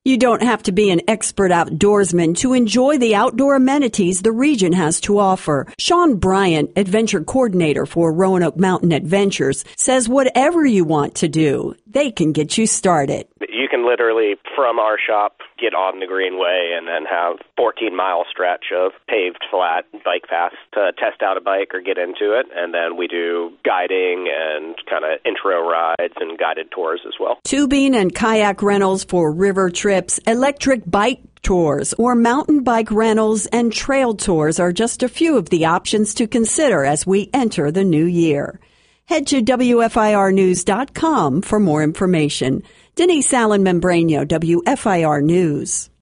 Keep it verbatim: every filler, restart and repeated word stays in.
You don't have to be an expert outdoorsman to enjoy the outdoor amenities the region has to offer. Sean Bryant, Adventure Coordinator for Roanoke Mountain Adventures, says whatever you want to do, they can get you started. You can literally, from our shop, get on the Greenway and then have fourteen mile stretch of paved flat bike paths to test out a bike or get into it. And then we do guiding and kind of intro rides and guided tours as well. Tubing and kayak rentals for river trips, electric bike tours, or mountain bike rentals and trail tours are just a few of the options to consider as we enter the new year. Head to W F I R news dot com for more information. Denise Allen Membrano, W F I R News.